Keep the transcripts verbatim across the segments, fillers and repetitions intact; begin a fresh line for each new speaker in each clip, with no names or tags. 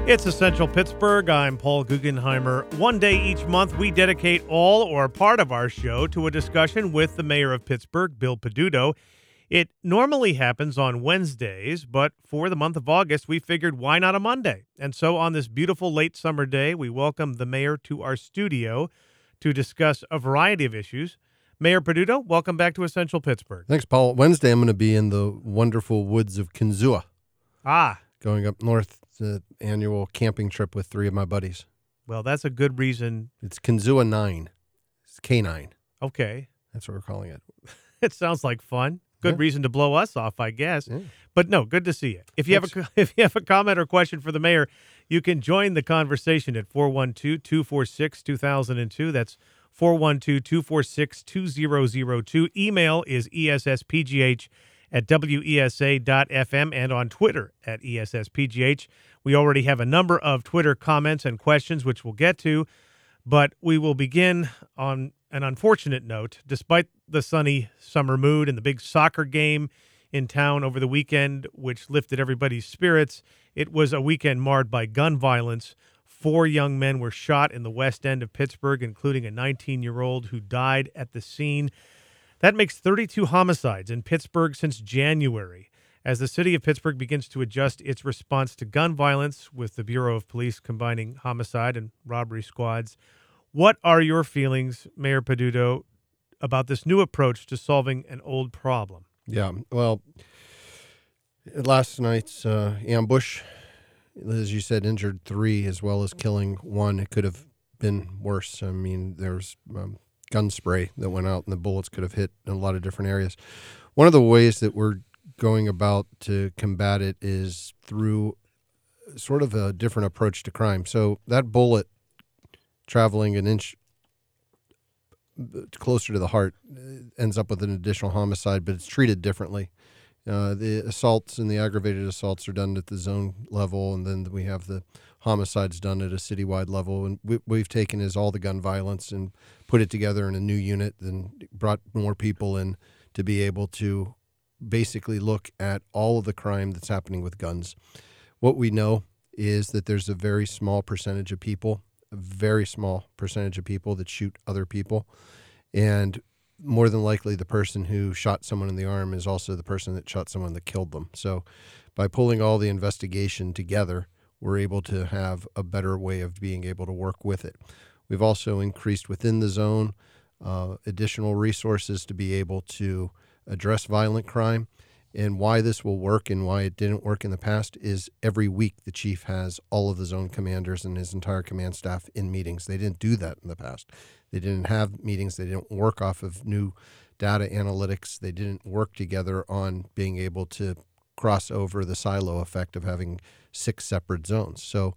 It's Essential Pittsburgh. I'm Paul Guggenheimer. One day each month, we dedicate all or part of our show to a discussion with the mayor of Pittsburgh, Bill Peduto. It normally happens on Wednesdays, but for the month of August, we figured why not a Monday? And so on this beautiful late summer day, we welcome the mayor to our studio to discuss a variety of issues. Mayor Peduto, welcome back to Essential Pittsburgh.
Thanks, Paul. Wednesday, I'm going to be in the wonderful woods of Kinzua.
Ah.
Going up north, the annual camping trip with three of my buddies.
Well, that's a good reason.
It's Kinzua nine. It's K nine.
Okay.
That's what we're calling it.
It sounds like fun. Good
Yeah.
reason to blow us off, I guess.
Yeah.
But no, good to see you. If you
Thanks.
have a if you have a comment or question for the mayor, you can join the conversation at four one two, two four six, two thousand two. That's four one two, two four six, two zero zero two. Email is E S S P G H at W E S A dot F M and on Twitter at E S S P G H. We already have a number of Twitter comments and questions, which we'll get to, but we will begin on an unfortunate note. Despite the sunny summer mood and the big soccer game in town over the weekend, which lifted everybody's spirits, it was a weekend marred by gun violence. Four young men were shot in the west end of Pittsburgh, including a nineteen-year-old who died at the scene. That makes thirty-two homicides in Pittsburgh since January. As the city of Pittsburgh begins to adjust its response to gun violence with the Bureau of Police combining homicide and robbery squads, what are your feelings, Mayor Peduto, about this new approach to solving an old problem?
Yeah, well, last night's uh, ambush, as you said, injured three as well as killing one. It could have been worse. I mean, there's um, gun spray that went out and the bullets could have hit in a lot of different areas. One of the ways that we're going about to combat it is through sort of a different approach to crime. So that bullet traveling an inch closer to the heart ends up with an additional homicide, but it's treated differently. Uh, the assaults and the aggravated assaults are done at the zone level, and then we have the homicides done at a citywide level. And we, we've taken is all the gun violence and put it together in a new unit and brought more people in to be able to basically look at all of the crime that's happening with guns. What we know is that there's a very small percentage of people, a very small percentage of people that shoot other people. And more than likely, the person who shot someone in the arm is also the person that shot someone that killed them. So by pulling all the investigation together, we're able to have a better way of being able to work with it. We've also increased within the zone uh, additional resources to be able to address violent crime. And why this will work and why it didn't work in the past is every week the chief has all of the zone commanders and his entire command staff in meetings. They didn't do that in the past. They didn't have meetings. They didn't work off of new data analytics. They didn't work together on being able to cross over the silo effect of having six separate zones. So,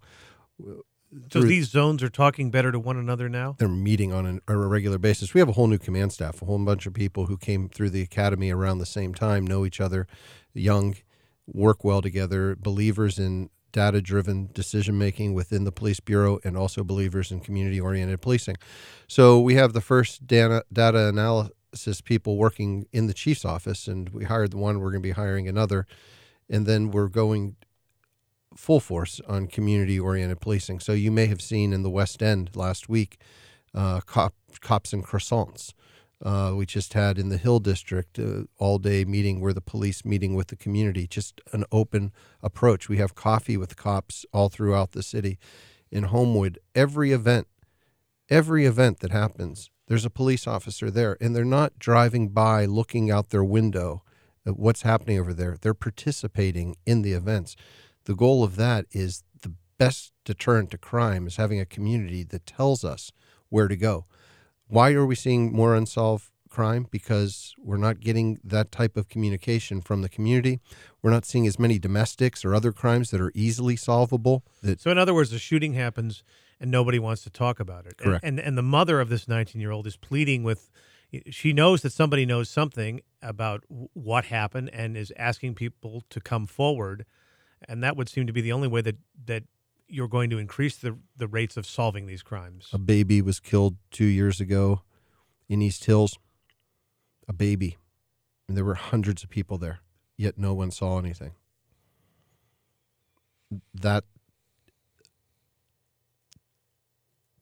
So these zones are talking better to one another now?
They're meeting on an, a regular basis. We have a whole new command staff, a whole bunch of people who came through the academy around the same time, know each other, young, work well together, believers in data-driven decision-making within the police bureau, and also believers in community-oriented policing. So we have the first data, data analysis people working in the chief's office, and we hired the one, we're going to be hiring another, and then we're going full force on community-oriented policing. So you may have seen in the West End last week, uh, cop, cops and croissants. Uh, we just had in the Hill District uh, all-day meeting where the police meeting with the community, just an open approach. We have coffee with cops all throughout the city. In Homewood, every event, every event that happens, there's a police officer there, and they're not driving by looking out their window at what's happening over there. They're participating in the events. The goal of that is the best deterrent to crime is having a community that tells us where to go. Why are we seeing more unsolved crime? Because we're not getting that type of communication from the community. We're not seeing as many domestics or other crimes that are easily solvable. That
So in other words, the shooting happens and nobody wants to talk about it.
Correct.
And, and, and the mother of this nineteen-year-old is pleading with, she knows that somebody knows something about what happened and is asking people to come forward. And that would seem to be the only way that, that you're going to increase the, the rates of solving these crimes.
A baby was killed two years ago in East Hills. A baby. And there were hundreds of people there, yet no one saw anything. That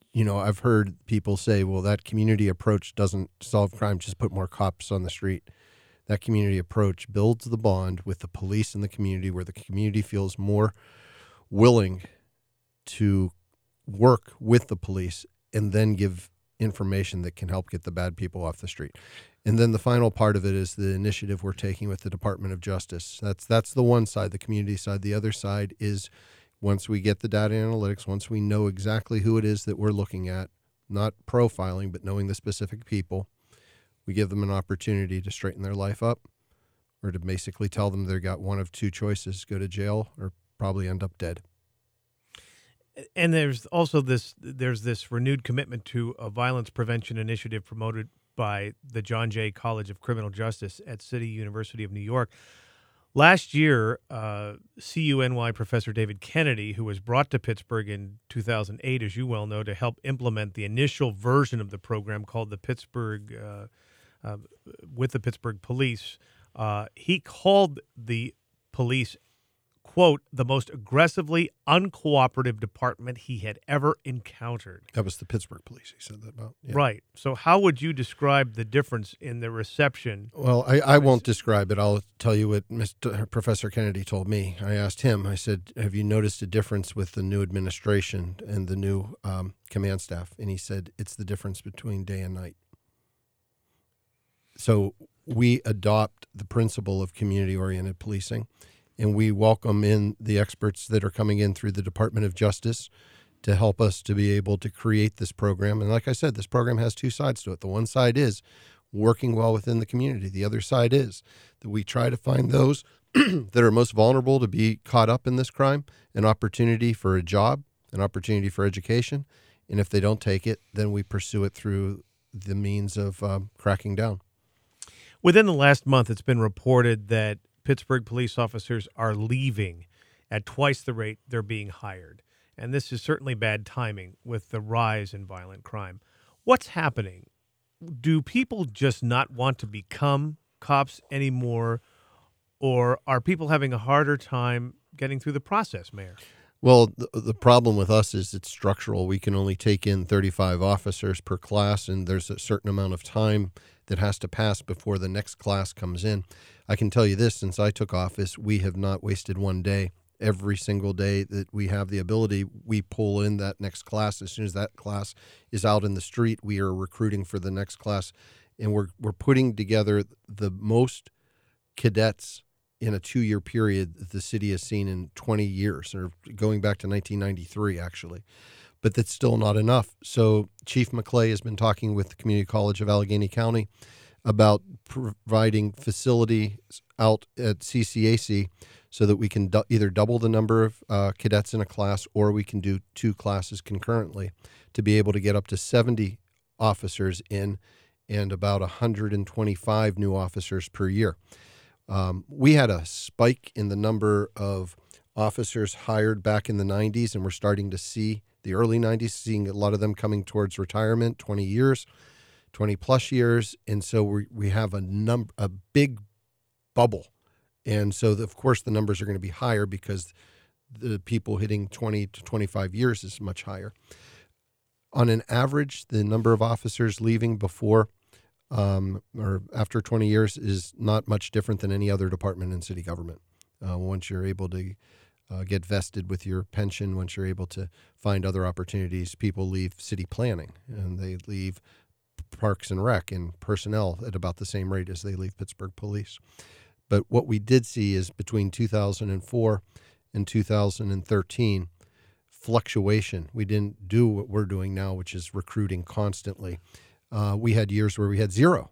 you know, I've heard people say, well, that community approach doesn't solve crime, just put more cops on the street. That community approach builds the bond with the police in the community, where the community feels more willing to work with the police and then give information that can help get the bad people off the street. And then the final part of it is the initiative we're taking with the Department of Justice. That's that's the one side, the community side. The other side is, once we get the data analytics, once we know exactly who it is that we're looking at, not profiling, but knowing the specific people, we give them an opportunity to straighten their life up, or to basically tell them they've got one of two choices: go to jail or probably end up dead.
And there's also this there's this renewed commitment to a violence prevention initiative promoted by the John Jay College of Criminal Justice at City University of New York. Last year, uh, C U N Y professor David Kennedy, who was brought to Pittsburgh in two thousand eight, as you well know, to help implement the initial version of the program called the Pittsburgh, uh, uh, with the Pittsburgh Police, uh, he called the police, quote, the most aggressively uncooperative department he had ever encountered.
That was the Pittsburgh Police he said that about. Yeah.
Right. So how would you describe the difference in the reception?
Well, I, I won't describe it. I'll tell you what Mister Professor Kennedy told me. I asked him, I said, have you noticed a difference with the new administration and the new um, command staff? And he said, it's the difference between day and night. So we adopt the principle of community-oriented policing, and we welcome in the experts that are coming in through the Department of Justice to help us to be able to create this program. And like I said, this program has two sides to it. The one side is working well within the community. The other side is that we try to find those that are most vulnerable to be caught up in this crime, an opportunity for a job, an opportunity for education. And if they don't take it, then we pursue it through the means of um, cracking down.
Within the last month, it's been reported that Pittsburgh police officers are leaving at twice the rate they're being hired. And this is certainly bad timing with the rise in violent crime. What's happening? Do people just not want to become cops anymore, or are people having a harder time getting through the process, Mayor?
Well, the, the problem with us is it's structural. We can only take in thirty-five officers per class, and there's a certain amount of time that has to pass before the next class comes in. I can tell you this, since I took office, we have not wasted one day. Every single day that we have the ability, we pull in that next class. As soon as that class is out in the street, we are recruiting for the next class, and we're we're putting together the most cadets in a two-year period that the city has seen in twenty years, or going back to nineteen ninety-three, actually. But that's still not enough. So Chief McClay has been talking with the Community College of Allegheny County about providing facilities out at C C A C so that we can du- either double the number of uh, cadets in a class, or we can do two classes concurrently to be able to get up to seventy officers in and about one hundred twenty-five new officers per year. Um, we had a spike in the number of officers hired back in the nineties, and we're starting to see the early nineties, seeing a lot of them coming towards retirement, twenty years, twenty plus years. And so we we have a number, a big bubble. And so, the, of course, the numbers are going to be higher because the people hitting twenty to twenty-five years is much higher. On an average, the number of officers leaving before um, or after twenty years is not much different than any other department in city government. Uh, once you're able to uh, get vested with your pension, once you're able to find other opportunities, people leave city planning, and they leave Parks and Rec and personnel at about the same rate as they leave Pittsburgh Police. But what we did see is between two thousand four and two thousand thirteen, fluctuation. We didn't do what we're doing now, which is recruiting constantly. Uh, we had years where we had zero.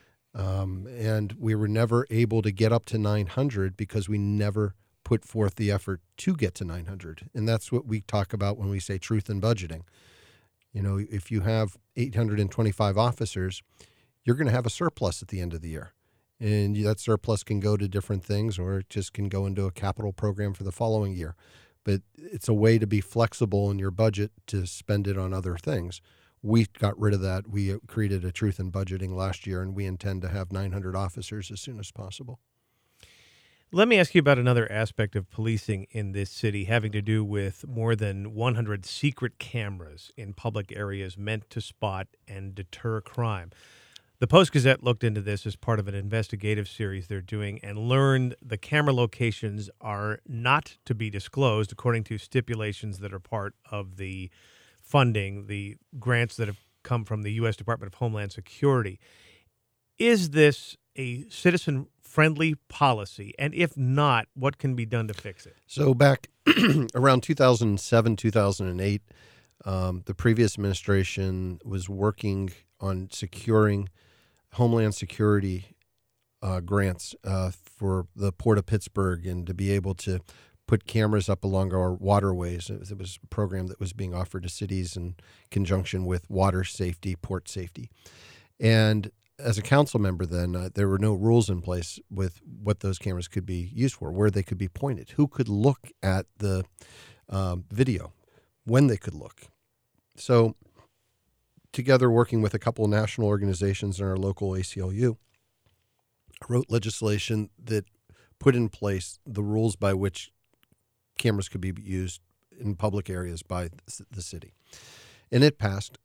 Um, and we were never able to get up to nine hundred because we never put forth the effort to get to nine hundred. And that's what we talk about when we say truth in budgeting. You know, if you have eight hundred twenty-five officers, you're going to have a surplus at the end of the year. And that surplus can go to different things, or it just can go into a capital program for the following year. But it's a way to be flexible in your budget to spend it on other things. We got rid of that. We created a truth in budgeting last year, and we intend to have nine hundred officers as soon as possible.
Let me ask you about another aspect of policing in this city having to do with more than one hundred secret cameras in public areas meant to spot and deter crime. The Post-Gazette looked into this as part of an investigative series they're doing and learned the camera locations are not to be disclosed according to stipulations that are part of the funding, the grants that have come from the U S Department of Homeland Security. Is this a citizen-friendly policy? And if not, what can be done to fix it?
So back around two thousand seven, two thousand eight, um, the previous administration was working on securing Homeland Security uh, grants uh, for the Port of Pittsburgh and to be able to put cameras up along our waterways. It was, it was a program that was being offered to cities in conjunction with water safety, port safety. And as a council member then, uh, there were no rules in place with what those cameras could be used for, where they could be pointed, who could look at the um, video, when they could look. So together, working with a couple of national organizations and our local A C L U, I wrote legislation that put in place the rules by which cameras could be used in public areas by the city. And it passed.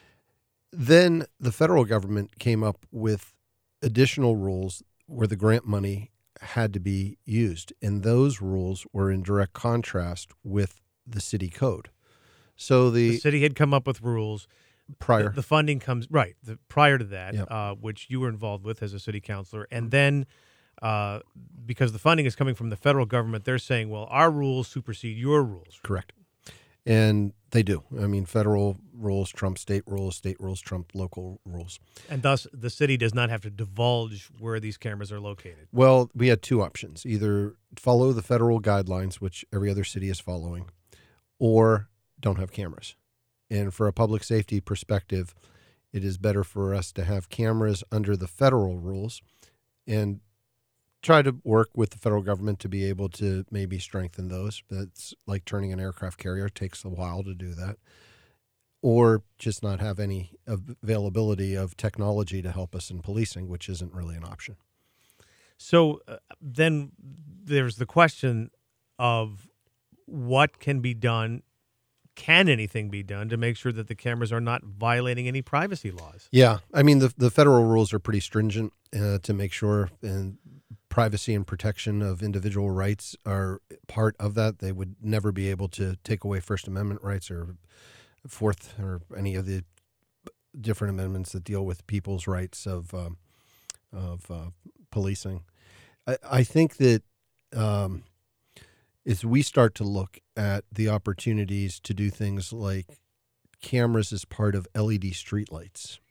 Then the federal government came up with additional rules where the grant money had to be used. And those rules were in direct contrast with the city code. So the,
The city had come up with rules.
prior.
The, the funding comes, right, the, prior to that,
Yep.
uh, which you were involved with as a city councilor. And then uh, because the funding is coming from the federal government, they're saying, well, our rules supersede your rules.
Correct. And they do. I mean, federal rules trump state rules, state rules trump local rules.
And thus, the city does not have to divulge where these cameras are located.
Well, we had two options. Either follow the federal guidelines, which every other city is following, or don't have cameras. And for a public safety perspective, it is better for us to have cameras under the federal rules and try to work with the federal government to be able to maybe strengthen those. That's like turning an aircraft carrier. It takes a while to do that. Or just not have any availability of technology to help us in policing, which isn't really an option.
So uh, then there's the question of what can be done. Can anything be done to make sure that the cameras are not violating any privacy laws?
Yeah. I mean, the, the federal rules are pretty stringent uh, to make sure, and privacy and protection of individual rights are part of that. They would never be able to take away First Amendment rights or Fourth or any of the different amendments that deal with people's rights of um, of uh, policing. I, I think that um, as we start to look at the opportunities to do things like cameras as part of L E D streetlights,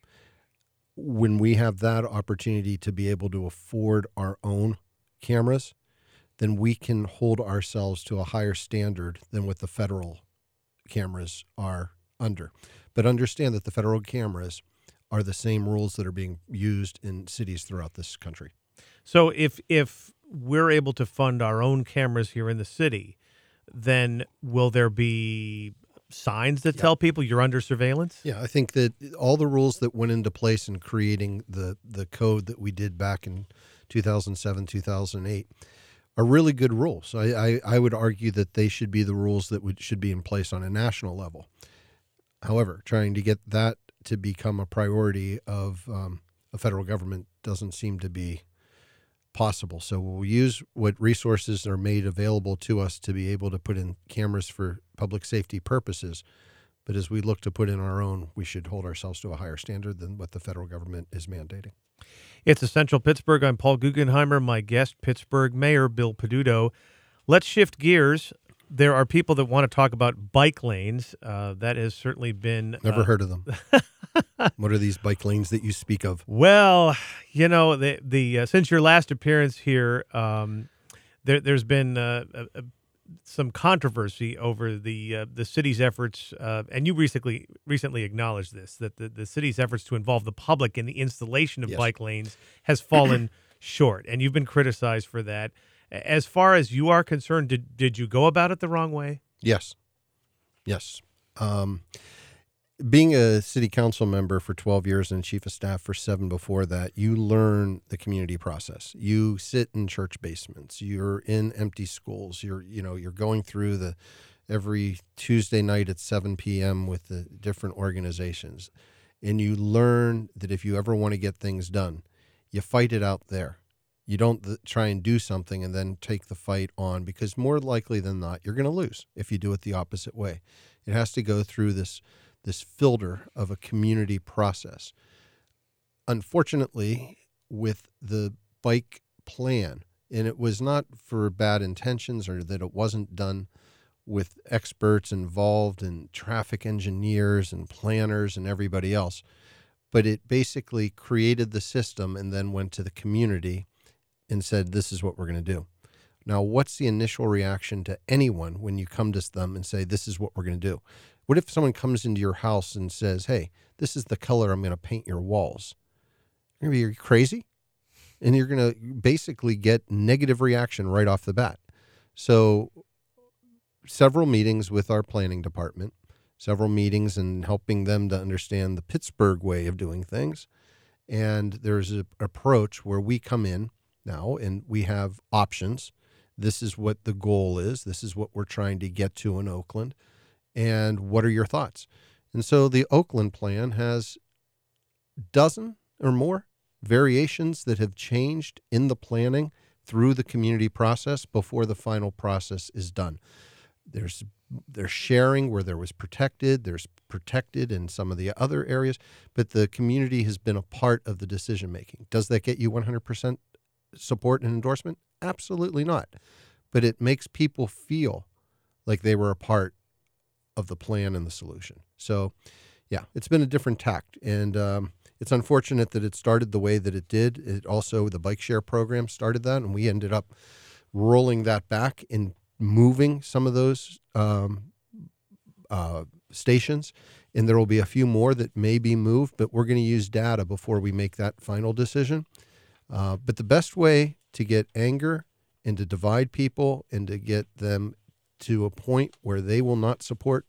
when we have that opportunity to be able to afford our own cameras, then we can hold ourselves to a higher standard than what the federal cameras are under. But understand that the federal cameras are the same rules that are being used in cities throughout this country.
So if if we're able to fund our own cameras here in the city, then will there be signs that
Yeah.
tell people you're under surveillance?
Yeah, I think that all the rules that went into place in creating the, the code that we did back in two thousand seven, two thousand eight are really good rules. I, I, I would argue that they should be the rules that would, should be in place on a national level. However, trying to get that to become a priority of um, a federal government doesn't seem to be possible. So we'll use what resources are made available to us to be able to put in cameras for public safety purposes. But as we look to put in our own, we should hold ourselves to a higher standard than what the federal government is mandating.
It's Essential Pittsburgh. I'm Paul Guggenheimer. My guest, Pittsburgh Mayor Bill Peduto. Let's shift gears. There are people that want to talk about bike lanes. Uh, that has certainly been...
Never
uh,
heard of them. What are these bike lanes that you speak of?
Well, you know, the the uh, since your last appearance here, um, there, there's been uh, a, a, some controversy over the uh, the city's efforts, uh, and you recently recently acknowledged this, that the, the city's efforts to involve the public in the installation of
Yes.
bike lanes has fallen short, and you've been criticized for that. As far as you are concerned, did did you go about it the wrong way?
Yes. Yes. Um, being a city council member for twelve years and chief of staff for seven before that, you learn the community process. You sit in church basements. You're in empty schools. You're, you know, you're going through the every Tuesday night at seven p.m. with the different organizations. And you learn that if you ever want to get things done, you fight it out there. You don't th- try and do something and then take the fight on, because more likely than not, you're going to lose if you do it the opposite way. It has to go through this this filter of a community process. Unfortunately, with the bike plan, and it was not for bad intentions or that it wasn't done with experts involved and traffic engineers and planners and everybody else, but it basically created the system and then went to the community and said, this is what we're going to do. Now, what's the initial reaction to anyone when you come to them and say, this is what we're going to do? What if someone comes into your house and says, hey, this is the color I'm going to paint your walls? You're going to be crazy? And you're going to basically get negative reaction right off the bat. So several meetings with our planning department, several meetings and helping them to understand the Pittsburgh way of doing things. And there's an approach where we come in now and we have options. This is what the goal is. This is what we're trying to get to in Oakland. And what are your thoughts? And so the Oakland plan has a dozen or more variations that have changed in the planning through the community process before the final process is done. There's there's sharing where there was protected, there's protected in some of the other areas, but the community has been a part of the decision making. Does that get you one hundred percent support and endorsement? Absolutely not. But it makes people feel like they were a part of the plan and the solution. So, yeah, it's been a different tact. And um, it's unfortunate that it started the way that it did. It also, the bike share program started that, and we ended up rolling that back and moving some of those um, uh, stations. And there will be a few more that may be moved, but we're going to use data before we make that final decision. Uh, but the best way to get anger and to divide people and to get them to a point where they will not support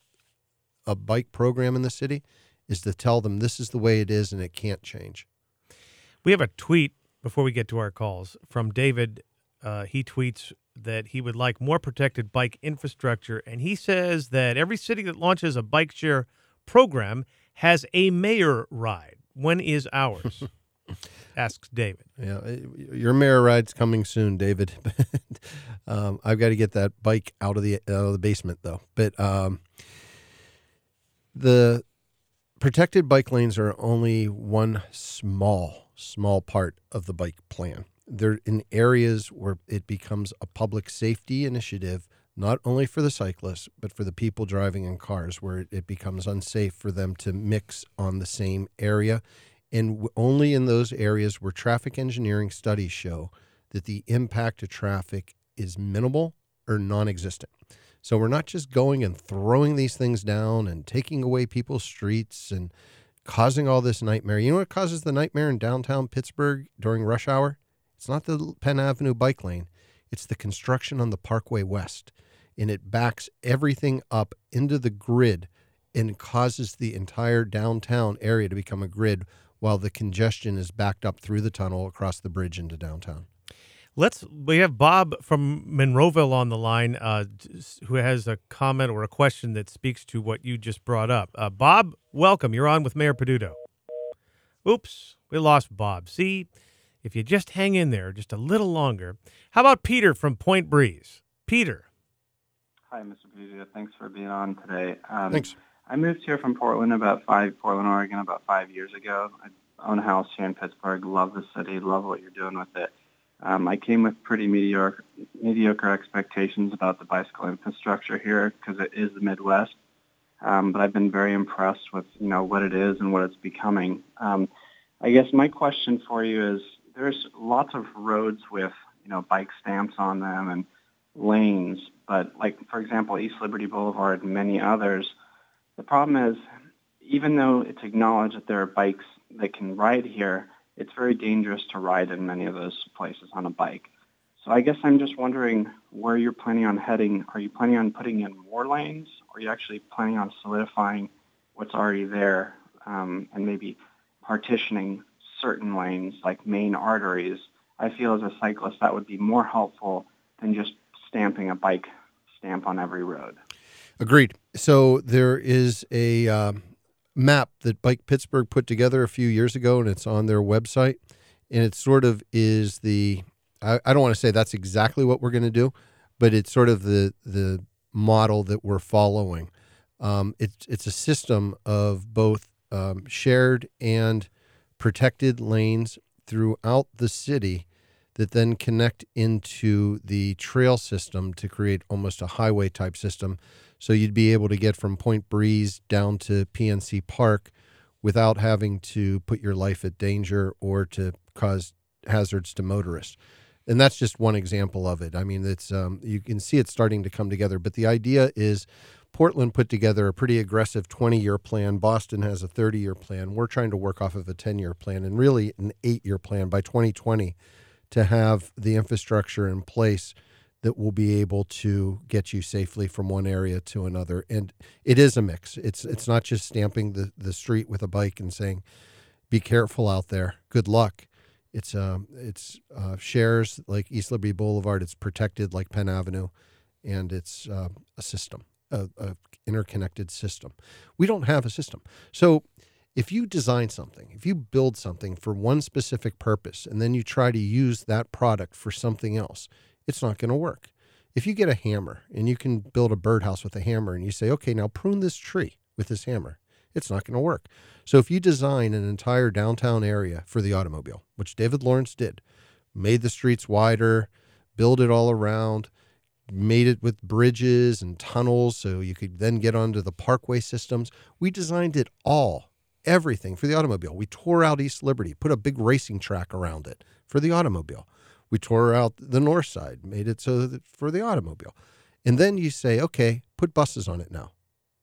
a bike program in the city is to tell them this is the way it is and it can't change.
We have a tweet before we get to our calls from David. Uh, he tweets that he would like more protected bike infrastructure, and he says that every city that launches a bike share program has a mayor ride. When is ours? Asks David.
Yeah, your mayor ride's coming soon, David. um, I've got to get that bike out of the out of the basement, though. But um, the protected bike lanes are only one small, small part of the bike plan. They're in areas where it becomes a public safety initiative, not only for the cyclists, but for the people driving in cars, where it becomes unsafe for them to mix on the same area. And only in those areas where traffic engineering studies show that the impact to traffic is minimal or non-existent. So we're not just going and throwing these things down and taking away people's streets and causing all this nightmare. You know what causes the nightmare in downtown Pittsburgh during rush hour? It's not the Penn Avenue bike lane. It's the construction on the Parkway West. And it backs everything up into the grid and causes the entire downtown area to become a grid while the congestion is backed up through the tunnel across the bridge into downtown.
Let's. We have Bob from Monroeville on the line uh, who has a comment or a question that speaks to what you just brought up. Uh, Bob, welcome. You're on with Mayor Peduto. Oops, we lost Bob. See, if you just hang in there just a little longer. How about Peter from Point Breeze? Peter.
Hi, Mister Peduto. Thanks for being on today. Um,
Thanks.
I moved here from Portland about five, Portland, Oregon, about five years ago. I own a house here in Pittsburgh. Love the city. Love what you're doing with it. Um, I came with pretty mediocre, mediocre expectations about the bicycle infrastructure here because it is the Midwest. Um, but I've been very impressed with, you know, what it is and what it's becoming. Um, I guess my question for you is: there's lots of roads with, you know, bike stamps on them and lanes, but like for example, East Liberty Boulevard and many others. The problem is, even though it's acknowledged that there are bikes that can ride here, it's very dangerous to ride in many of those places on a bike. So I guess I'm just wondering where you're planning on heading. Are you planning on putting in more lanes, or are you actually planning on solidifying what's already there, um, and maybe partitioning certain lanes like main arteries, I feel as a cyclist that would be more helpful than just stamping a bike stamp on every road.
Agreed. So there is a um, map that Bike Pittsburgh put together a few years ago, and it's on their website. And it sort of is the, I, I don't want to say that's exactly what we're going to do, but it's sort of the the model that we're following. Um, it's it's a system of both um, shared and protected lanes throughout the city that then connect into the trail system to create almost a highway type system. So you'd be able to get from Point Breeze down to P N C Park without having to put your life at danger or to cause hazards to motorists. And that's just one example of it. I mean, it's um, you can see it starting to come together. But the idea is Portland put together a pretty aggressive twenty-year plan. Boston has a thirty-year plan. We're trying to work off of a ten-year plan and really an eight-year plan by twenty twenty to have the infrastructure in place that will be able to get you safely from one area to another. And it is a mix. It's it's not just stamping the, the street with a bike and saying, be careful out there. Good luck. It's um it's uh, shares like East Liberty Boulevard. It's protected like Penn Avenue, and it's uh, a system, a, a interconnected system. We don't have a system. So if you design something, if you build something for one specific purpose, and then you try to use that product for something else, it's not going to work. If you get a hammer and you can build a birdhouse with a hammer, and you say, okay, now prune this tree with this hammer, it's not going to work. So if you design an entire downtown area for the automobile, which David Lawrence did, made the streets wider, build it all around, made it with bridges and tunnels so you could then get onto the parkway systems. We designed it all, everything for the automobile. We tore out East Liberty, put a big racing track around it for the automobile. We tore out the north side, made it so that for the automobile. And then you say, okay, put buses on it now.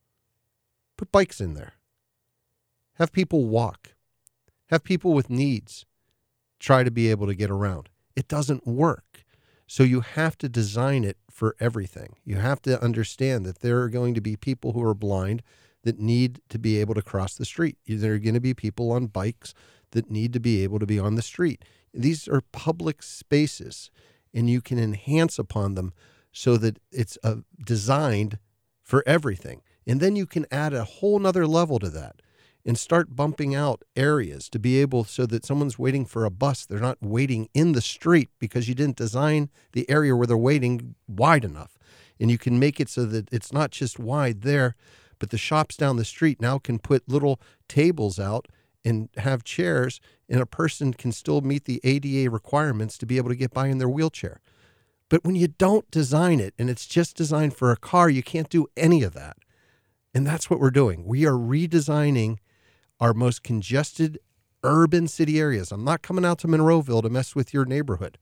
Put bikes in there. Have people walk. Have people with needs try to be able to get around. It doesn't work. So you have to design it for everything. You have to understand that there are going to be people who are blind that need to be able to cross the street. There are going to be people on bikes that need to be able to be on the street. These are public spaces, and you can enhance upon them so that it's uh, designed for everything. And then you can add a whole nother level to that and start bumping out areas to be able so that someone's waiting for a bus. They're not waiting in the street because you didn't design the area where they're waiting wide enough. And you can make it so that it's not just wide there, but the shops down the street now can put little tables out and have chairs, and a person can still meet the A D A requirements to be able to get by in their wheelchair. But when you don't design it and it's just designed for a car, you can't do any of that. And that's what we're doing. We are redesigning our most congested urban city areas. I'm not coming out to Monroeville to mess with your neighborhood.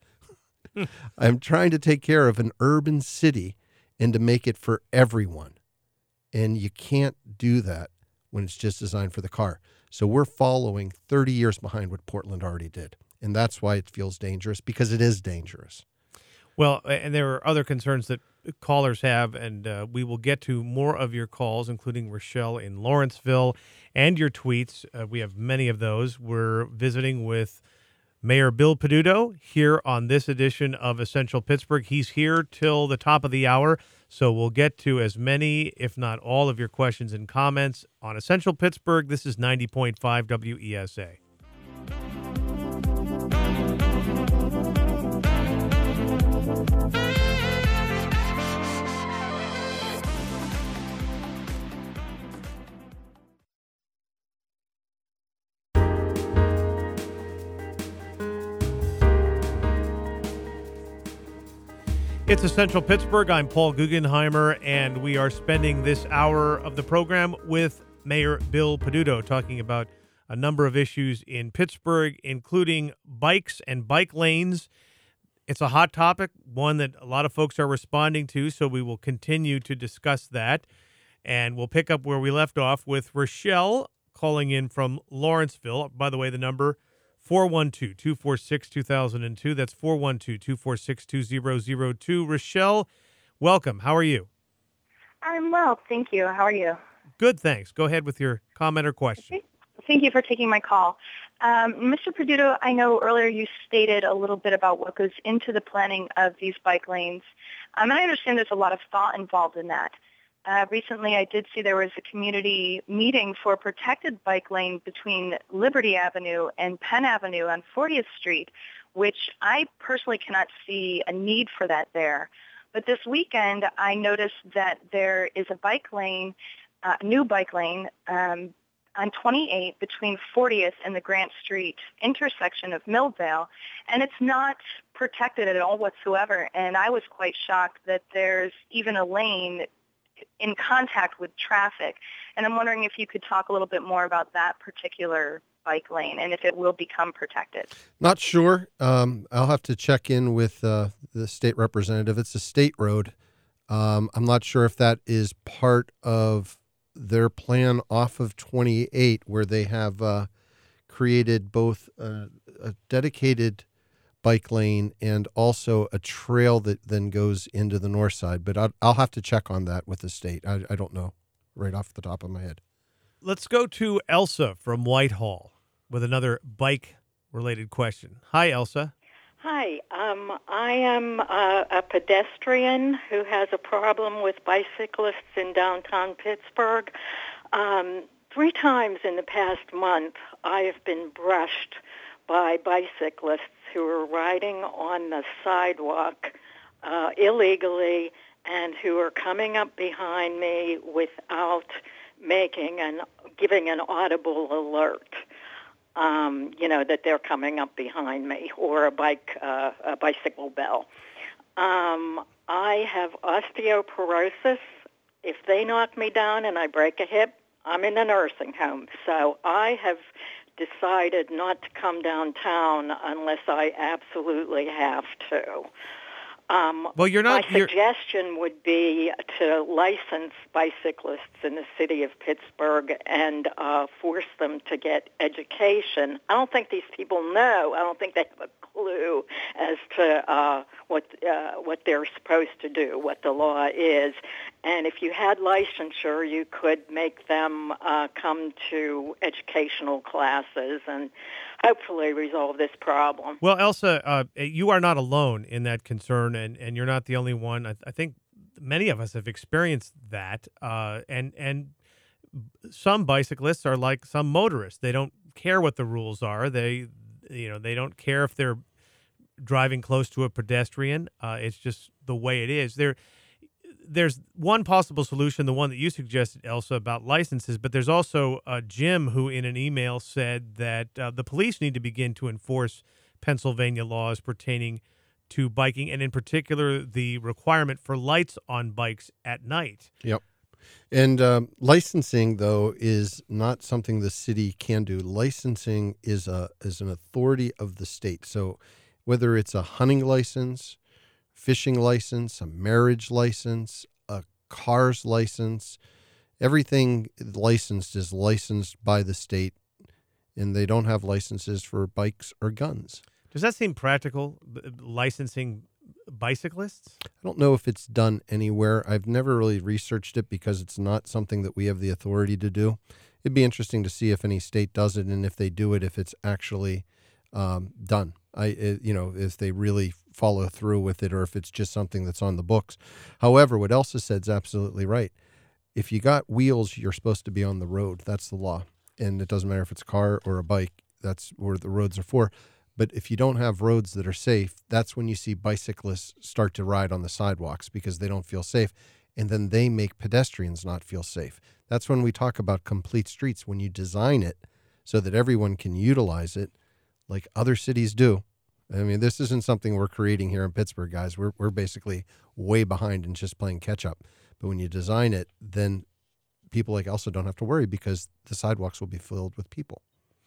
I'm trying to take care of an urban city and to make it for everyone. And you can't do that when it's just designed for the car. So we're following thirty years behind what Portland already did. And that's why it feels dangerous, because it is dangerous.
Well, and there are other concerns that callers have, and uh, we will get to more of your calls, including Rochelle in Lawrenceville, and your tweets. Uh, we have many of those. We're visiting with Mayor Bill Peduto here on this edition of Essential Pittsburgh. He's here till the top of the hour, so we'll get to as many, if not all, of your questions and comments on Essential Pittsburgh. This is ninety point five W E S A. It's Essential Pittsburgh. I'm Paul Guggenheimer, and we are spending this hour of the program with Mayor Bill Peduto talking about a number of issues in Pittsburgh, including bikes and bike lanes. It's a hot topic, one that a lot of folks are responding to, so we will continue to discuss that. And we'll pick up where we left off with Rochelle calling in from Lawrenceville. By the way, the number four one two, two four six, two thousand two. That's four one two, two four six, two zero zero two. Rochelle, welcome. How are you?
I'm well, thank you. How are you?
Good, thanks. Go ahead with your comment or question.
Okay. Thank you for taking my call. Um, Mister Perduto, I know earlier you stated a little bit about what goes into the planning of these bike lanes. Um, and I understand there's a lot of thought involved in that. Uh, recently, I did see there was a community meeting for a protected bike lane between Liberty Avenue and Penn Avenue on fortieth Street, which I personally cannot see a need for that there. But this weekend, I noticed that there is a bike lane, uh, a new bike lane, um, on twenty-eight between fortieth and the Grant Street intersection of Millvale, and it's not protected at all whatsoever. And I was quite shocked that there's even a lane in contact with traffic. And I'm wondering if you could talk a little bit more about that particular bike lane and if it will become protected.
Not sure. Um, I'll have to check in with uh, the state representative. It's a state road. Um, I'm not sure if that is part of their plan off of twenty-eight, where they have uh, created both a, a dedicated bike lane and also a trail that then goes into the north side. But I'll, I'll have to check on that with the state. I, I don't know right off the top of my head.
Let's go to Elsa from Whitehall with another bike-related question. Hi, Elsa.
Hi. Um, I am uh, a pedestrian who has a problem with bicyclists in downtown Pittsburgh. Um, three times in the past month, I have been brushed by bicyclists who are riding on the sidewalk uh, illegally and who are coming up behind me without making and giving an audible alert. Um, you know, that they're coming up behind me, or a bike, uh, a bicycle bell. Um, I have osteoporosis. If they knock me down and I break a hip, I'm in a nursing home. So I have decided not to come downtown unless I absolutely have to. Um,
well, you're not.
My
you're...
suggestion would be to license bicyclists in the city of Pittsburgh and uh, force them to get education. I don't think these people know. I don't think they have a clue as to uh, what uh, what they're supposed to do, what the law is. And if you had licensure, you could make them uh, come to educational classes and hopefully resolve this problem.
Well, Elsa, uh, you are not alone in that concern, and, and you're not the only one. I, I think many of us have experienced that. Uh, and and some bicyclists are like some motorists; they don't care what the rules are. They, you know, they don't care if they're driving close to a pedestrian. Uh, it's just the way it is. There. There's one possible solution, the one that you suggested, Elsa, about licenses, but there's also uh, Jim, who in an email said that uh, the police need to begin to enforce Pennsylvania laws pertaining to biking, and in particular, the requirement for lights on bikes at night.
Yep. And um, licensing, though, is not something the city can do. Licensing is a is an authority of the state. So whether it's a hunting license, fishing license, a marriage license, a car's license, everything licensed is licensed by the state, and they don't have licenses for bikes or guns.
Does that seem practical, licensing bicyclists?
I don't know if it's done anywhere. I've never really researched it because it's not something that we have the authority to do. It'd be interesting to see if any state does it, and if they do it, if it's actually um, done. I, it, you know, if they really follow through with it, or if it's just something that's on the books. However, what Elsa said is absolutely right. If you got wheels, you're supposed to be on the road. That's the law. And it doesn't matter if it's a car or a bike. That's where the roads are for. But if you don't have roads that are safe, that's when you see bicyclists start to ride on the sidewalks because they don't feel safe. And then they make pedestrians not feel safe. That's when we talk about complete streets, when you design it so that everyone can utilize it like other cities do. I mean, this isn't something we're creating here in Pittsburgh, guys. We're we're basically way behind and just playing catch up. But when you design it, then people like Elsa don't have to worry because the sidewalks will be filled with people.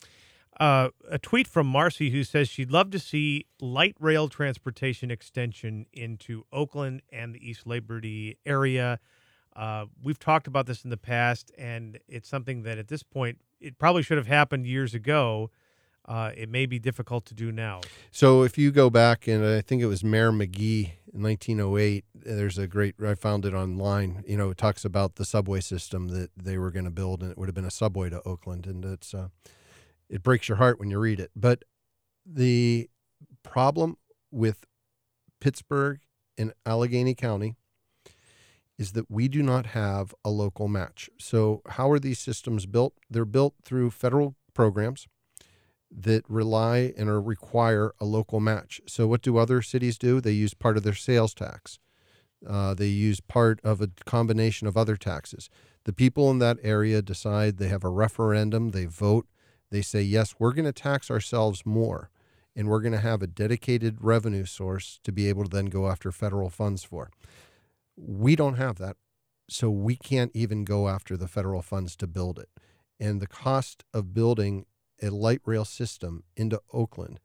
Uh, a tweet from Marcy who says she'd love to see light rail transportation extension into Oakland and the East Liberty area. Uh, we've talked about this in the past, and it's something that at this point, it probably should have happened years ago. Uh, it may be difficult to do now.
So if you go back, and I think it was Mayor McGee in nineteen oh eight, there's a great, I found it online, you know, it talks about the subway system that they were going to build, and it would have been a subway to Oakland. And it's, uh, it breaks your heart when you read it. But the problem with Pittsburgh and Allegheny County is that we do not have a local match. So how are these systems built? They're built through federal programs that rely and or require a local match. So what do other cities do? They use part of their sales tax. Uh, they use part of a combination of other taxes. The people in that area decide, they have a referendum, they vote, they say, yes, we're going to tax ourselves more, and we're going to have a dedicated revenue source to be able to then go after federal funds for. We don't have that, so we can't even go after the federal funds to build it. And the cost of building a light rail system into Oakland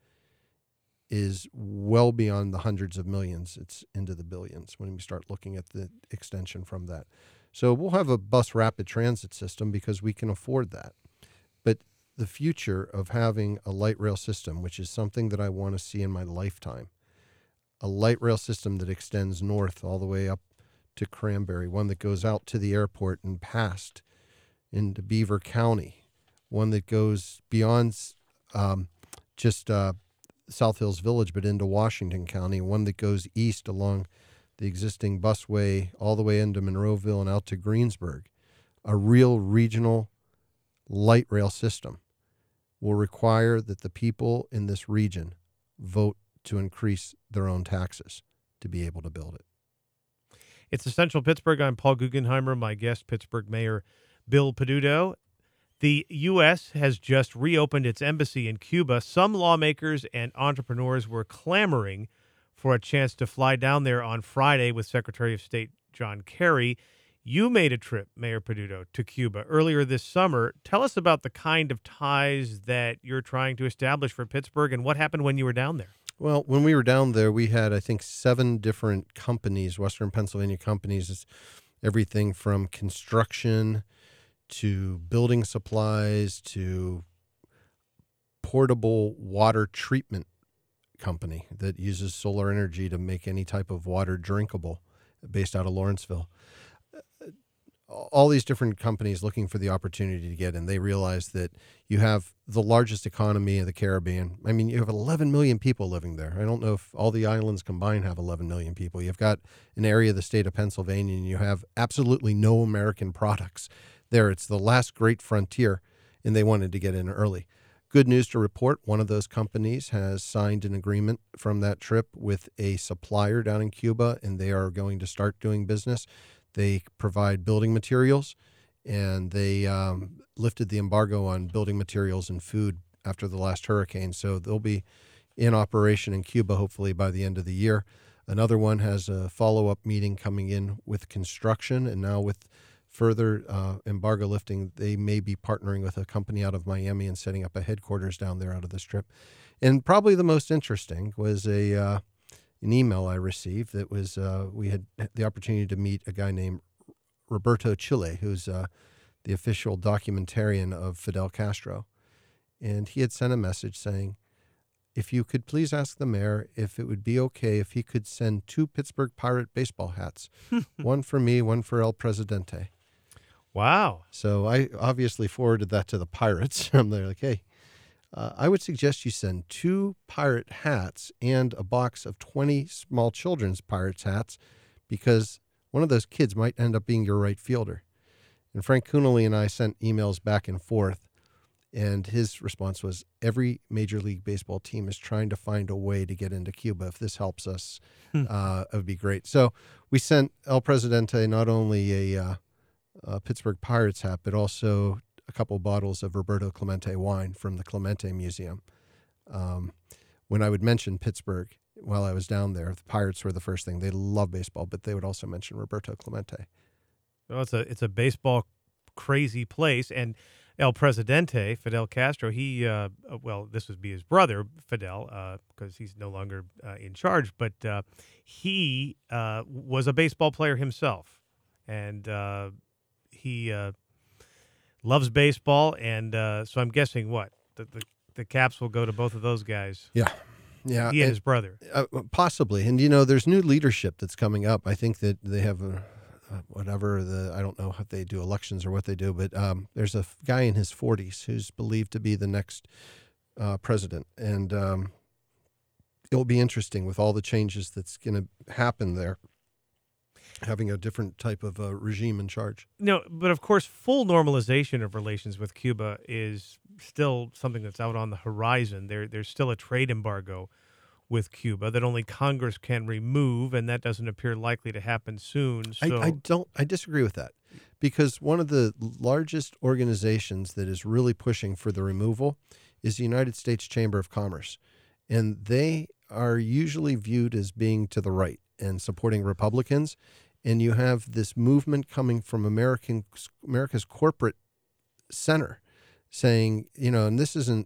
is well beyond the hundreds of millions. It's into the billions when we start looking at the extension from that. So we'll have a bus rapid transit system because we can afford that. But the future of having a light rail system, which is something that I want to see in my lifetime, a light rail system that extends north all the way up to Cranberry, one that goes out to the airport and past into Beaver County, one that goes beyond um, just uh, South Hills Village, but into Washington County, one that goes east along the existing busway all the way into Monroeville and out to Greensburg. A real regional light rail system will require that the people in this region vote to increase their own taxes to be able to build it.
It's Essential Pittsburgh. I'm Paul Guggenheimer. My guest, Pittsburgh Mayor Bill Peduto. The U S has just reopened its embassy in Cuba. Some lawmakers and entrepreneurs were clamoring for a chance to fly down there on Friday with Secretary of State John Kerry. You made a trip, Mayor Peduto, to Cuba earlier this summer. Tell us about the kind of ties that you're trying to establish for Pittsburgh and what happened when you were down there.
Well, when we were down there, we had, I think, seven different companies, Western Pennsylvania companies, everything from construction to building supplies to portable water treatment company that uses solar energy to make any type of water drinkable, based out of Lawrenceville. All these different companies looking for the opportunity to get in. They realize that you have the largest economy of the Caribbean. I mean, you have eleven million people living there. I don't know if all the islands combined have eleven million people. You've got an area of the state of Pennsylvania, and you have absolutely no American products there. It's the last great frontier, and they wanted to get in early. Good news to report, one of those companies has signed an agreement from that trip with a supplier down in Cuba, and they are going to start doing business. They provide building materials, and they um, lifted the embargo on building materials and food after the last hurricane. So they'll be in operation in Cuba, hopefully by the end of the year. Another one has a follow-up meeting coming in with construction, and now with further uh, embargo lifting, they may be partnering with a company out of Miami and setting up a headquarters down there out of the Strip. And probably the most interesting was a uh, an email I received that was, uh, we had the opportunity to meet a guy named Roberto Chile, who's uh, the official documentarian of Fidel Castro. And he had sent a message saying, if you could please ask the mayor if it would be okay if he could send two Pittsburgh Pirate baseball hats, one for me, one for El Presidente.
Wow.
So I obviously forwarded that to the Pirates. I'm there like, hey, uh, I would suggest you send two pirate hats and a box of twenty small children's Pirates hats, because one of those kids might end up being your right fielder. And Frank Coonelly and I sent emails back and forth, and his response was, every Major League Baseball team is trying to find a way to get into Cuba. If this helps us, hmm. uh, it would be great. So we sent El Presidente not only a, uh, a Pittsburgh Pirates hat, but also a couple bottles of Roberto Clemente wine from the Clemente Museum. Um, when I would mention Pittsburgh while I was down there, the Pirates were the first thing. They love baseball, but they would also mention Roberto Clemente.
Well, it's a it's a baseball crazy place, and El Presidente, Fidel Castro, he, uh, well, this would be his brother, Fidel, because uh, he's no longer uh, in charge, but uh, he uh, was a baseball player himself, and uh, he uh, loves baseball, and uh, so I'm guessing what? The, the, the caps will go to both of those guys.
Yeah. Yeah,
he and,
and
his brother.
Uh, possibly. And, you know, there's new leadership that's coming up. I think that they have a, uh, whatever the, I don't know how they do elections or what they do, but um, there's a f- guy in his forties who's believed to be the next uh, president. And um, it'll be interesting with all the changes that's going to happen there, having a different type of uh, regime in charge.
No, but of course, full normalization of relations with Cuba is still something that's out on the horizon. There, there's still a trade embargo with Cuba that only Congress can remove, and that doesn't appear likely to happen soon. So
I, I don't. I disagree with that, because one of the largest organizations that is really pushing for the removal is the United States Chamber of Commerce, and they are usually viewed as being to the right and supporting Republicans. And you have this movement coming from American America's corporate center saying, you know, and this isn't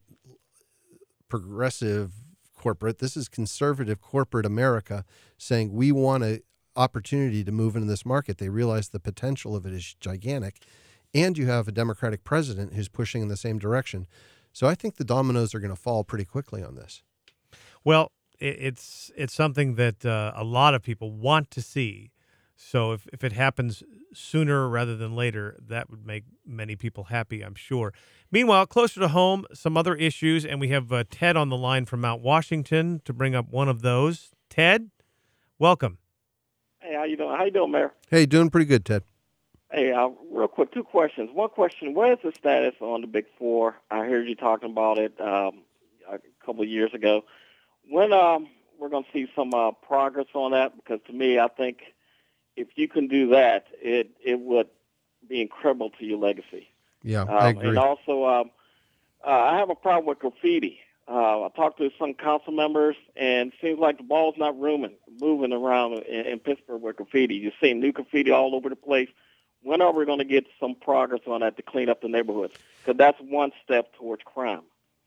progressive corporate, this is conservative corporate America saying we want an opportunity to move into this market. They realize the potential of it is gigantic. And you have a Democratic president who's pushing in the same direction. So I think the dominoes are going to fall pretty quickly on this.
Well, it's it's something that uh, a lot of people want to see. So if, if it happens sooner rather than later, that would make many people happy, I'm sure. Meanwhile, closer to home, some other issues, and we have uh, Ted on the line from Mount Washington to bring up one of those. Ted, welcome.
Hey, how you doing? How you doing, Mayor?
Hey, doing pretty good, Ted.
Hey, uh, real quick, two questions. One question, where is the status on the Big Four? I heard you talking about it um, a couple of years ago. When um, we're going to see some uh, progress on that? Because to me, I think if you can do that, it it would be incredible to your legacy.
Yeah,
um,
I agree.
And also, um, uh, I have a problem with graffiti. Uh, I talked to some council members, and it seems like the ball's not rooming, moving around in, in Pittsburgh with graffiti. You're seeing new graffiti all over the place. When are we going to get some progress on that to clean up the neighborhoods? Because that's one step towards crime.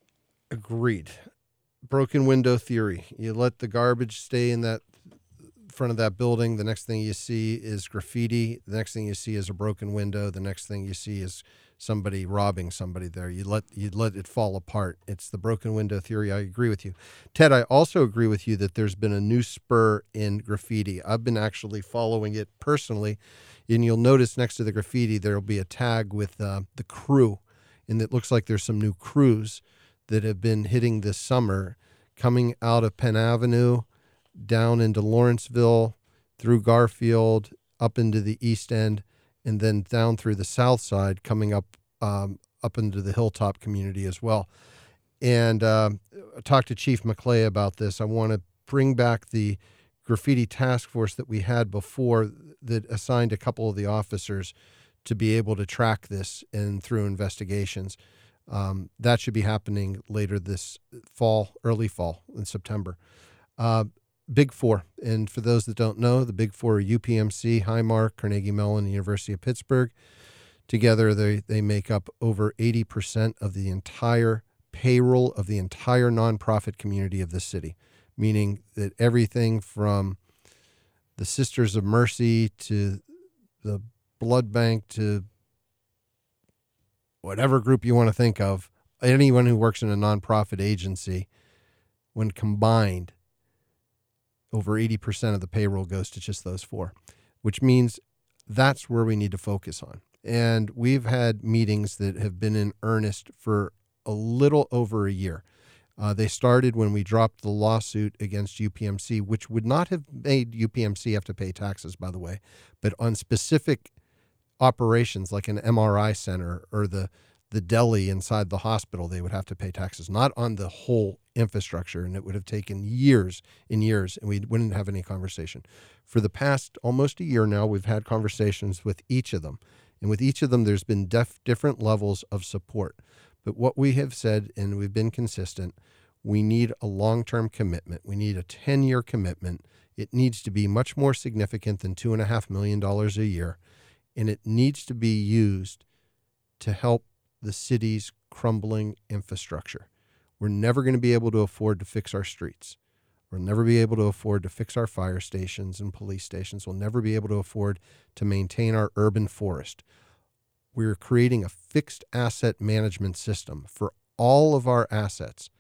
Agreed. Broken window theory. You let the garbage stay in that front of that building. The next thing you see is graffiti. The next thing you see is a broken window. The next thing you see is somebody robbing somebody there. You let you let it fall apart. It's the broken window theory. I agree with you. Ted, I also agree with you that there's been a new spur in graffiti. I've been actually following it personally, and you'll notice next to the graffiti there'll be a tag with uh, the crew, and it looks like there's some new crews that have been hitting this summer, coming out of Penn Avenue, down into Lawrenceville, through Garfield, up into the East End, and then down through the South Side, coming up um, up into the Hilltop community as well. And uh, I talked to Chief McClay about this. I want to bring back the graffiti task force that we had before that assigned a couple of the officers to be able to track this and through investigations. Um, that should be happening later this fall, early fall in September. Uh, Big Four, and for those that don't know, the Big Four are U P M C, Highmark, Carnegie Mellon, and University of Pittsburgh. Together, they, they make up over eighty percent of the entire payroll of the entire nonprofit community of the city, meaning that everything from the Sisters of Mercy to the blood bank to whatever group you want to think of, anyone who works in a nonprofit agency, when combined, over eighty percent of the payroll goes to just those four, which means that's where we need to focus on. And we've had meetings that have been in earnest for a little over a year. Uh, they started when we dropped the lawsuit against U P M C, which would not have made U P M C have to pay taxes, by the way, but on specific operations like an M R I center or the the deli inside the hospital, they would have to pay taxes, not on the whole infrastructure, and it would have taken years and years, and we wouldn't have any conversation. For the past almost a year now, we've had conversations with each of them, and with each of them, there's been def- different levels of support. But what we have said, and we've been consistent, we need a long-term commitment. We need a ten-year commitment. It needs to be much more significant than two point five million dollars a year, and it needs to be used to help the city's crumbling infrastructure. We're never going to be able to afford to fix our streets. We'll never be able to afford to fix our fire stations and police stations. We'll never be able to afford to maintain our urban forest. We're creating a fixed asset management system for all of our assets.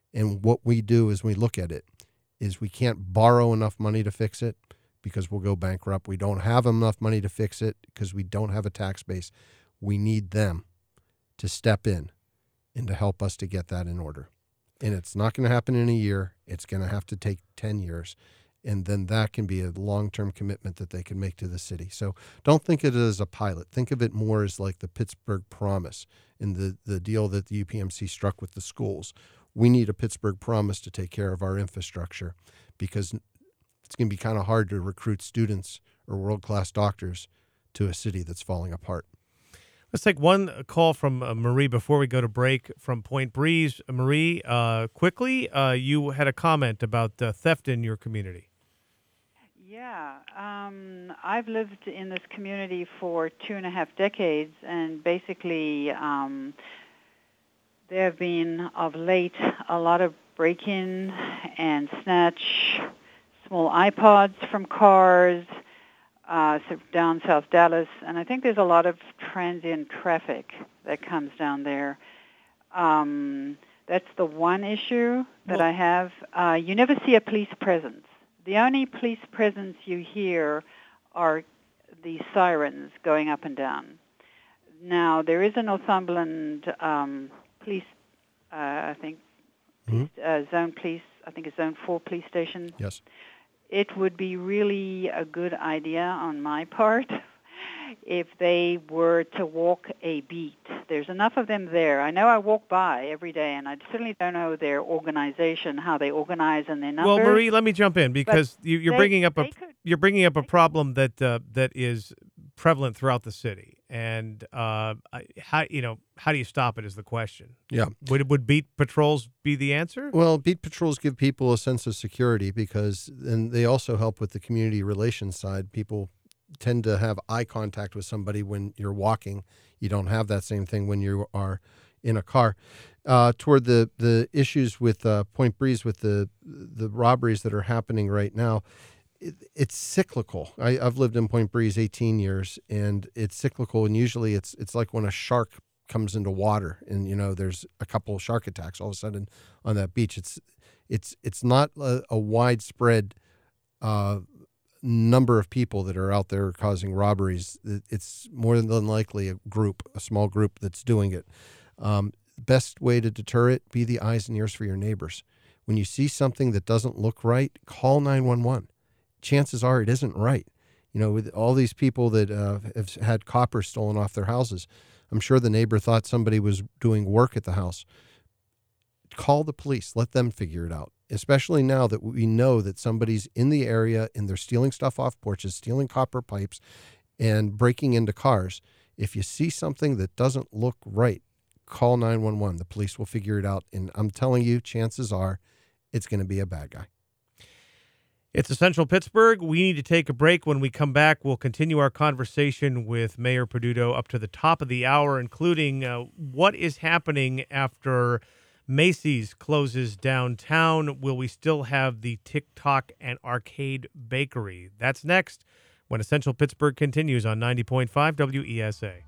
And what we do is we look at it is we can't borrow enough money to fix it because we'll go bankrupt. We don't have enough money to fix it because we don't have a tax base. We need them to step in and to help us to get that in order. And it's not going to happen in a year. It's going to have to take ten years. And then that can be a long-term commitment that they can make to the city. So don't think of it as a pilot. Think of it more as like the Pittsburgh Promise and the, the deal that the U P M C struck with the schools. We need a Pittsburgh Promise to take care of our infrastructure because it's going to be kind of hard to recruit students or world-class doctors to a city that's falling apart.
Let's take one call from uh, Marie before we go to break from Point Breeze. Uh, Marie, uh, quickly, uh, you had a comment about uh, theft in your community.
Yeah, um, I've lived in this community for two and a half decades, and basically um, there have been, of late, a lot of break-in and snatch, small iPods from cars, Uh, so down South Dallas, and I think there's a lot of transient traffic that comes down there. Um, that's the one issue that
Well,
I have. Uh, you never see a police presence. The only police presence you hear are the sirens going up and down. Now, there is a Northumberland um, police, uh, I think, police, uh, zone police, I think it's zone four police station.
Yes.
It would be really a good idea on my part if they were to walk a beat. There's enough of them there. I know I walk by every day, and I certainly don't know their organization, how they organize and their numbers.
Well, Marie, let me jump in because you, you're
they-
bringing up a
they could-
you're bringing up a problem that uh, that is prevalent throughout the city, and uh, I- how you know how do you stop it is the question.
Yeah.
Would would beat patrols be the answer?
Well, beat patrols give people a sense of security because and they also help with the community relations side. People tend to have eye contact with somebody when you're walking. You don't have that same thing when you are in a car. Uh, toward the, the issues with uh, Point Breeze, with the the robberies that are happening right now, it, it's cyclical. I, I've lived in Point Breeze eighteen years, and it's cyclical. And usually, it's it's like when a shark comes into water, and you know there's a couple of shark attacks all of a sudden on that beach. It's it's it's not a, a widespread uh, number of people that are out there causing robberies. It's more than likely a group, a small group that's doing it. Um, best way to deter it: be the eyes and ears for your neighbors. When you see something that doesn't look right, call nine one one. Chances are it isn't right. You know, with all these people that uh, have had copper stolen off their houses, I'm sure the neighbor thought somebody was doing work at the house. Call the police. Let them figure it out, especially now that we know that somebody's in the area and they're stealing stuff off porches, stealing copper pipes, and breaking into cars. If you see something that doesn't look right, call nine one one. The police will figure it out, and I'm telling you, chances are it's going to be a bad guy.
It's Essential Pittsburgh. We need to take a break. When we come back, we'll continue our conversation with Mayor Peduto up to the top of the hour, including uh, what is happening after Macy's closes downtown. Will we still have the TikTok and Arcade Bakery? That's next when Essential Pittsburgh continues on ninety point five W E S A.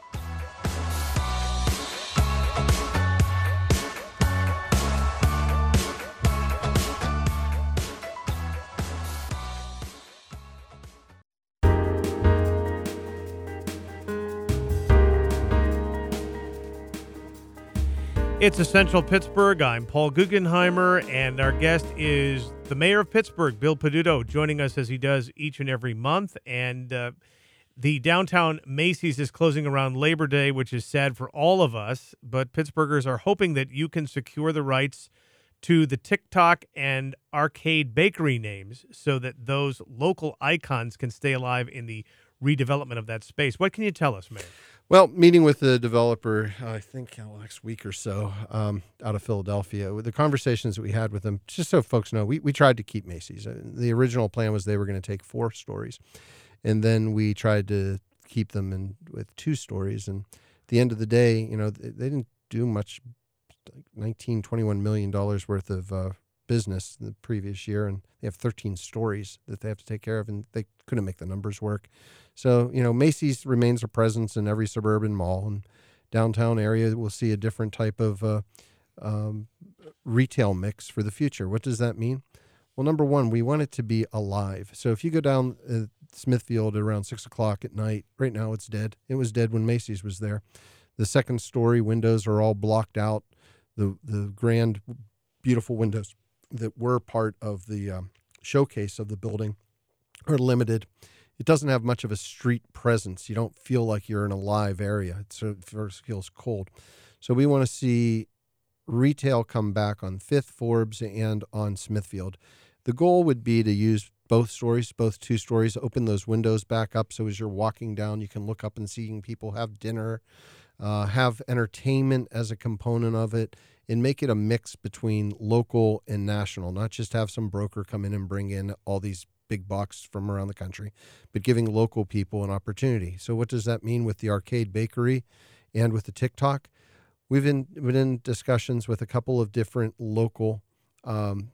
It's Essential Pittsburgh. I'm Paul Guggenheimer, and our guest is the mayor of Pittsburgh, Bill Peduto, joining us as he does each and every month. And uh, the downtown Macy's is closing around Labor Day, which is sad for all of us, but Pittsburghers are hoping that you can secure the rights to the TikTok and Arcade Bakery names so that those local icons can stay alive in the redevelopment of that space. What can you tell us, Mayor?
Well, meeting with the developer, uh, I think uh, next week or so, um, out of Philadelphia, with the conversations that we had with them, just so folks know, we, we tried to keep Macy's. Uh, the original plan was they were going to take four stories, and then we tried to keep them in with two stories. And at the end of the day, you know, they, they didn't do much, like nineteen, twenty-one million dollars worth of uh, business the previous year, and they have thirteen stories that they have to take care of, and they couldn't make the numbers work. So, you know, Macy's remains a presence in every suburban mall, and downtown area will see a different type of uh, um, retail mix for the future. What does that mean? Well, number one, we want it to be alive. So if you go down uh, Smithfield at around six o'clock at night, right now it's dead. It was dead when Macy's was there. The second story windows are all blocked out. The the grand, beautiful windows that were part of the um, showcase of the building are limited. It doesn't have much of a street presence. You don't feel like you're in a live area. It sort of feels cold. So we want to see retail come back on Fifth, Forbes, and on Smithfield. The goal would be to use both stories, both two stories, open those windows back up so as you're walking down, you can look up and seeing people have dinner, uh, have entertainment as a component of it, and make it a mix between local and national, not just have some broker come in and bring in all these big bucks from around the country, but giving local people an opportunity. So what does that mean with the Arcade Bakery and with the TikTok? We've been, been in discussions with a couple of different local um,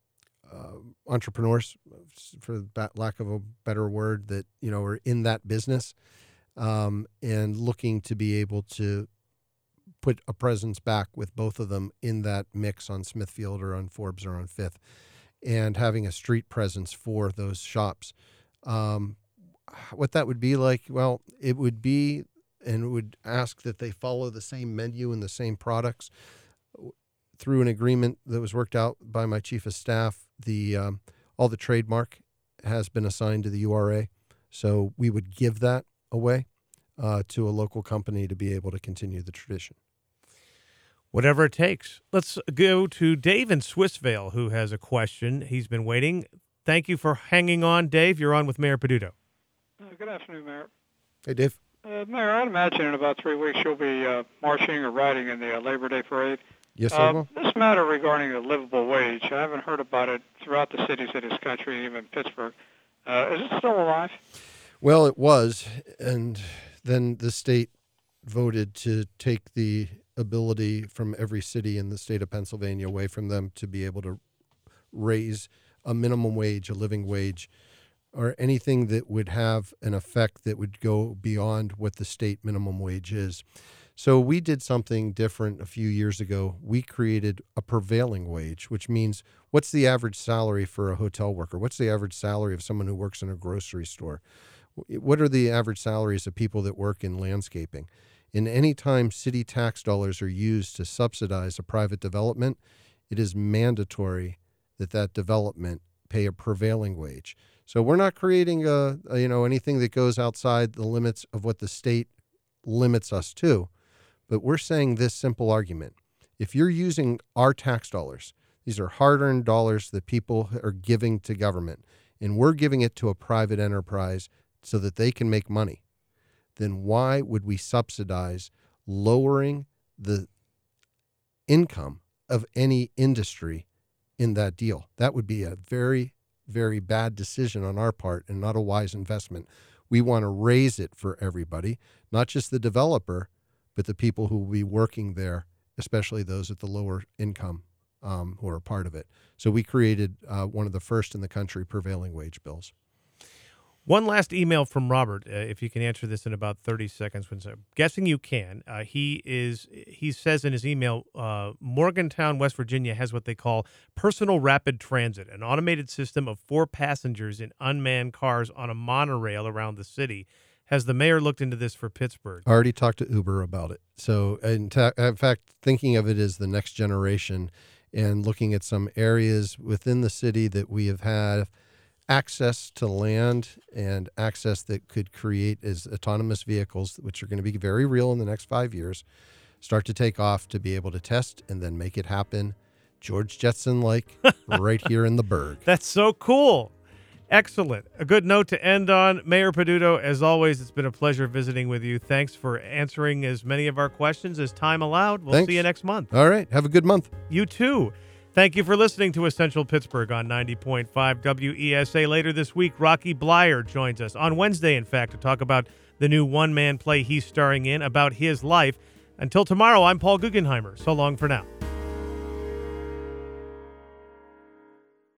uh, entrepreneurs, for that lack of a better word, that, you know, are in that business um, and looking to be able to put a presence back with both of them in that mix on Smithfield or on Forbes or on Fifth, and having a street presence for those shops. Um, what that would be like, well, it would be, and would ask that they follow the same menu and the same products through an agreement that was worked out by my chief of staff. The um, all the trademark has been assigned to the U R A, so we would give that away uh, to a local company to be able to continue the tradition.
Whatever it takes. Let's go to Dave in Swissvale, who has a question. He's been waiting. Thank you for hanging on, Dave. You're on with Mayor Peduto.
Uh, good afternoon, Mayor.
Hey, Dave.
Uh, Mayor, I'd imagine in about three weeks you'll be uh, marching or riding in the uh, Labor Day parade.
Yes,
uh,
I will.
This matter regarding the livable wage, I haven't heard about it throughout the cities of this country, even Pittsburgh. Uh, is it still alive?
Well, it was, and then the state voted to take the ability from every city in the state of Pennsylvania away from them to be able to raise a minimum wage, a living wage, or anything that would have an effect that would go beyond what the state minimum wage is. So we did something different a few years ago. We created a prevailing wage, which means what's the average salary for a hotel worker? What's the average salary of someone who works in a grocery store? What are the average salaries of people that work in landscaping? And any time city tax dollars are used to subsidize a private development, it is mandatory that that development pay a prevailing wage. So we're not creating a, a you know anything that goes outside the limits of what the state limits us to, but we're saying this simple argument. If you're using our tax dollars, these are hard-earned dollars that people are giving to government, and we're giving it to a private enterprise so that they can make money, then why would we subsidize lowering the income of any industry in that deal? That would be a very, very bad decision on our part and not a wise investment. We want to raise it for everybody, not just the developer, but the people who will be working there, especially those at the lower income um, who are a part of it. So we created uh, one of the first in the country prevailing wage bills.
One last email from Robert, uh, if you can answer this in about thirty seconds. When I'm guessing you can. Uh, he is. He says in his email, uh, Morgantown, West Virginia has what they call personal rapid transit, an automated system of four passengers in unmanned cars on a monorail around the city. Has the mayor looked into this for Pittsburgh?
I already talked to Uber about it. So in, ta- in fact, thinking of it as the next generation and looking at some areas within the city that we have had access to land and access that could create as autonomous vehicles, which are going to be very real in the next five years, start to take off to be able to test and then make it happen. George Jetson like right here in the Berg.
That's so cool. Excellent. A good note to end on. Mayor Peduto, as always, it's been a pleasure visiting with you. Thanks for answering as many of our questions as time allowed. We'll
Thanks.
see you next month.
All right. Have a good month.
You too. Thank you for listening to Essential Pittsburgh on ninety point five W E S A. Later this week, Rocky Blyer joins us, on Wednesday, in fact, to talk about the new one-man play he's starring in about his life. Until tomorrow, I'm Paul Guggenheimer. So long for now.